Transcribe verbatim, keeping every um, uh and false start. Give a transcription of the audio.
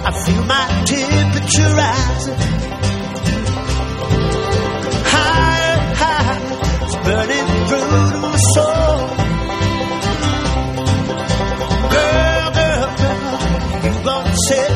I feel my temperature rising. Higher, higher, it's burning through to my soul. Girl, girl, girl, you gonna set